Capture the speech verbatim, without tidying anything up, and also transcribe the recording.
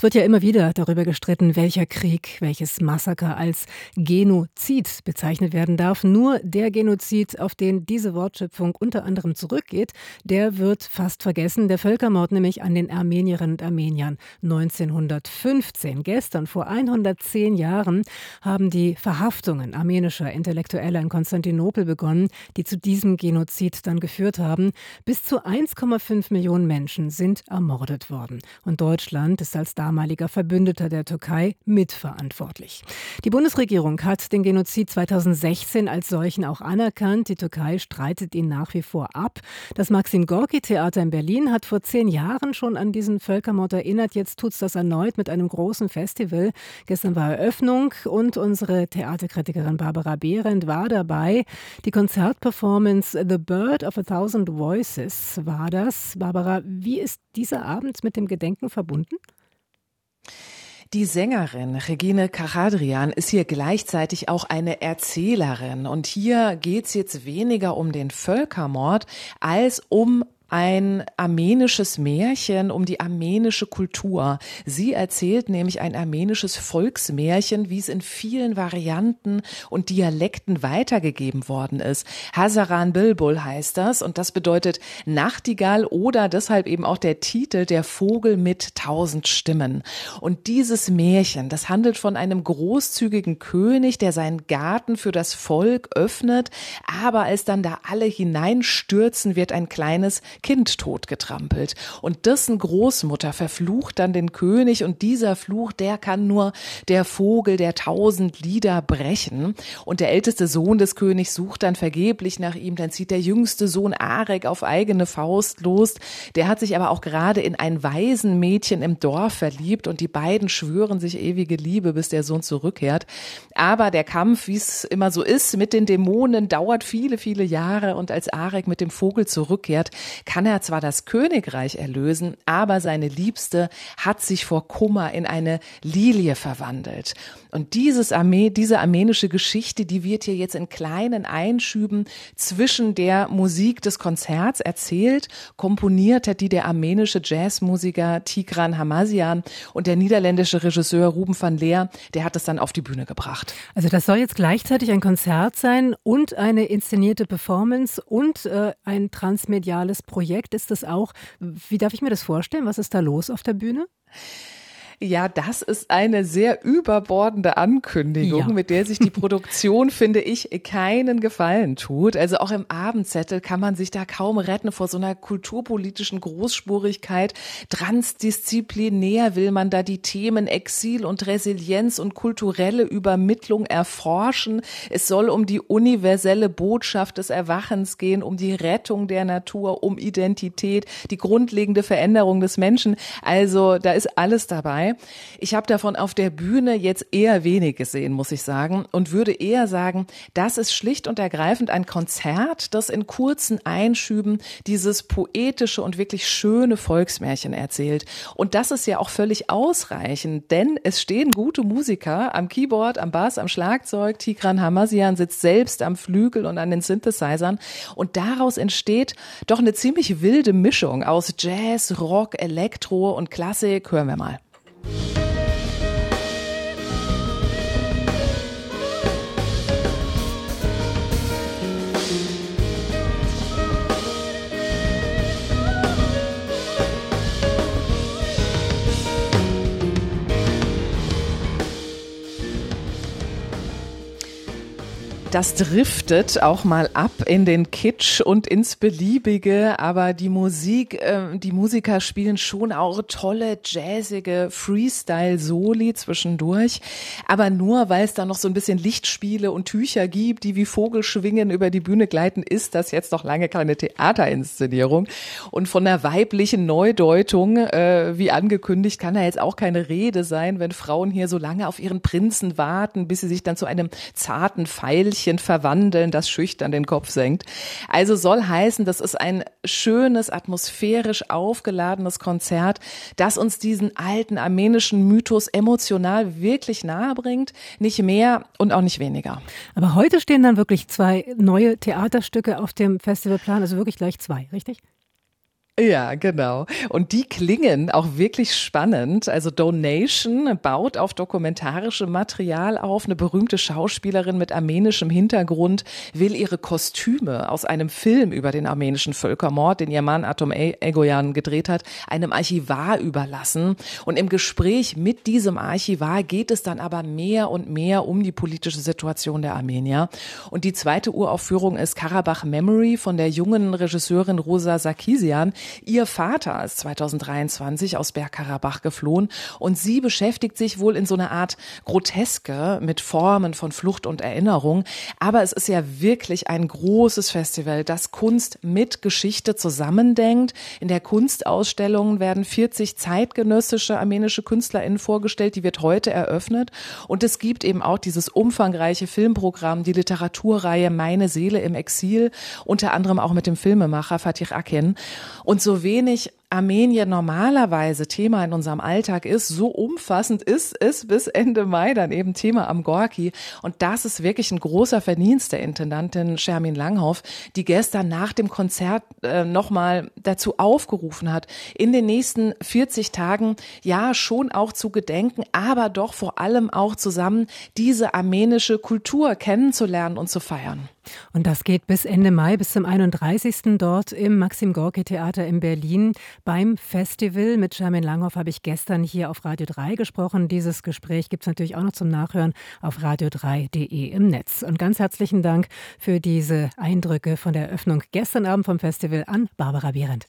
Es wird ja immer wieder darüber gestritten, welcher Krieg, welches Massaker als Genozid bezeichnet werden darf. Nur der Genozid, auf den diese Wortschöpfung unter anderem zurückgeht, der wird fast vergessen. Der Völkermord nämlich an den Armenierinnen und Armeniern neunzehnhundertfünfzehn. Gestern, vor hundertzehn Jahren, haben die Verhaftungen armenischer Intellektueller in Konstantinopel begonnen, die zu diesem Genozid dann geführt haben. Bis zu eins Komma fünf Millionen Menschen sind ermordet worden. Und Deutschland ist als damaliger Verbündeter der Türkei mitverantwortlich. Die Bundesregierung hat den Genozid zweitausendsechzehn als solchen auch anerkannt. Die Türkei streitet ihn nach wie vor ab. Das Maxim-Gorki-Theater in Berlin hat vor zehn Jahren schon an diesen Völkermord erinnert. Jetzt tut es das erneut mit einem großen Festival. Gestern war Eröffnung und unsere Theaterkritikerin Barbara Behrendt war dabei. Die Konzertperformance The Bird of a Thousand Voices war das. Barbara, wie ist dieser Abend mit dem Gedenken verbunden? Die Sängerin Regine Kachadrian ist hier gleichzeitig auch eine Erzählerin. Und hier geht's jetzt weniger um den Völkermord als um ein armenisches Märchen, um die armenische Kultur. Sie erzählt nämlich ein armenisches Volksmärchen, wie es in vielen Varianten und Dialekten weitergegeben worden ist. Hazaran Bilbul heißt das und das bedeutet Nachtigall oder deshalb eben auch der Titel Der Vogel mit tausend Stimmen. Und dieses Märchen, das handelt von einem großzügigen König, der seinen Garten für das Volk öffnet, aber als dann da alle hineinstürzen, wird ein kleines Kind totgetrampelt. Und dessen Großmutter verflucht dann den König und dieser Fluch, der kann nur der Vogel der tausend Lieder brechen. Und der älteste Sohn des Königs sucht dann vergeblich nach ihm. Dann zieht der jüngste Sohn Arek auf eigene Faust los. Der hat sich aber auch gerade in ein Waisenmädchen im Dorf verliebt und die beiden schwören sich ewige Liebe, bis der Sohn zurückkehrt. Aber der Kampf, wie es immer so ist, mit den Dämonen dauert viele, viele Jahre und als Arek mit dem Vogel zurückkehrt, kann er zwar das Königreich erlösen, aber seine Liebste hat sich vor Kummer in eine Lilie verwandelt. Und dieses Armee, diese armenische Geschichte, die wird hier jetzt in kleinen Einschüben zwischen der Musik des Konzerts erzählt. Komponiert hat die der armenische Jazzmusiker Tigran Hamasyan und der niederländische Regisseur Ruben van Leer, der hat es dann auf die Bühne gebracht. Also das soll jetzt gleichzeitig ein Konzert sein und eine inszenierte Performance und äh, ein transmediales Projekt ist das auch. Wie darf ich mir das vorstellen? Was ist da los auf der Bühne? Ja, das ist eine sehr überbordende Ankündigung, ja. Mit der sich die Produktion, finde ich, keinen Gefallen tut. Also auch im Abendzettel kann man sich da kaum retten vor so einer kulturpolitischen Großspurigkeit. Transdisziplinär will man da die Themen Exil und Resilienz und kulturelle Übermittlung erforschen. Es soll um die universelle Botschaft des Erwachens gehen, um die Rettung der Natur, um Identität, die grundlegende Veränderung des Menschen. Also da ist alles dabei. Ich habe davon auf der Bühne jetzt eher wenig gesehen, muss ich sagen, und würde eher sagen, das ist schlicht und ergreifend ein Konzert, das in kurzen Einschüben dieses poetische und wirklich schöne Volksmärchen erzählt. Und das ist ja auch völlig ausreichend, denn es stehen gute Musiker am Keyboard, am Bass, am Schlagzeug. Tigran Hamasyan sitzt selbst am Flügel und an den Synthesizern. Und daraus entsteht doch eine ziemlich wilde Mischung aus Jazz, Rock, Elektro und Klassik. Hören wir mal. Das driftet auch mal ab in den Kitsch und ins Beliebige, aber die Musik, äh, die Musiker spielen schon auch tolle, jazzige Freestyle-Soli zwischendurch, aber nur, weil es da noch so ein bisschen Lichtspiele und Tücher gibt, die wie Vogelschwingen über die Bühne gleiten, ist das jetzt noch lange keine Theaterinszenierung. Und von der weiblichen Neudeutung, äh, wie angekündigt, kann da jetzt auch keine Rede sein, wenn Frauen hier so lange auf ihren Prinzen warten, bis sie sich dann zu einem zarten Veilchen verwandeln, das schüchtern den Kopf senkt. Also soll heißen, das ist ein schönes, atmosphärisch aufgeladenes Konzert, das uns diesen alten armenischen Mythos emotional wirklich nahe bringt, nicht mehr und auch nicht weniger. Aber heute stehen dann wirklich zwei neue Theaterstücke auf dem Festivalplan, also wirklich gleich zwei, richtig? Ja, genau. Und die klingen auch wirklich spannend. Also Donation baut auf dokumentarischem Material auf. Eine berühmte Schauspielerin mit armenischem Hintergrund will ihre Kostüme aus einem Film über den armenischen Völkermord, den ihr Mann Atom Egoyan gedreht hat, einem Archivar überlassen. Und im Gespräch mit diesem Archivar geht es dann aber mehr und mehr um die politische Situation der Armenier. Und die zweite Uraufführung ist Karabach Memory von der jungen Regisseurin Rosa Sarkisian. Ihr Vater ist zweitausenddreiundzwanzig aus Bergkarabach geflohen und sie beschäftigt sich wohl in so einer Art Groteske mit Formen von Flucht und Erinnerung. Aber es ist ja wirklich ein großes Festival, das Kunst mit Geschichte zusammendenkt. In der Kunstausstellung werden vierzig zeitgenössische armenische KünstlerInnen vorgestellt, die wird heute eröffnet. Und es gibt eben auch dieses umfangreiche Filmprogramm, die Literaturreihe Meine Seele im Exil, unter anderem auch mit dem Filmemacher Fatih Akin. Und so wenig Armenien normalerweise Thema in unserem Alltag ist, so umfassend ist es bis Ende Mai dann eben Thema am Gorki. Und das ist wirklich ein großer Verdienst der Intendantin Shermin Langhoff, die gestern nach dem Konzert äh, nochmal dazu aufgerufen hat, in den nächsten vierzig Tagen ja schon auch zu gedenken, aber doch vor allem auch zusammen diese armenische Kultur kennenzulernen und zu feiern. Und das geht bis Ende Mai, bis zum einunddreißigsten dort im Maxim-Gorki-Theater in Berlin. Beim Festival mit Shermin Langhoff habe ich gestern hier auf Radio drei gesprochen. Dieses Gespräch gibt es natürlich auch noch zum Nachhören auf radio drei punkt de im Netz. Und ganz herzlichen Dank für diese Eindrücke von der Eröffnung gestern Abend vom Festival an Barbara Behrendt.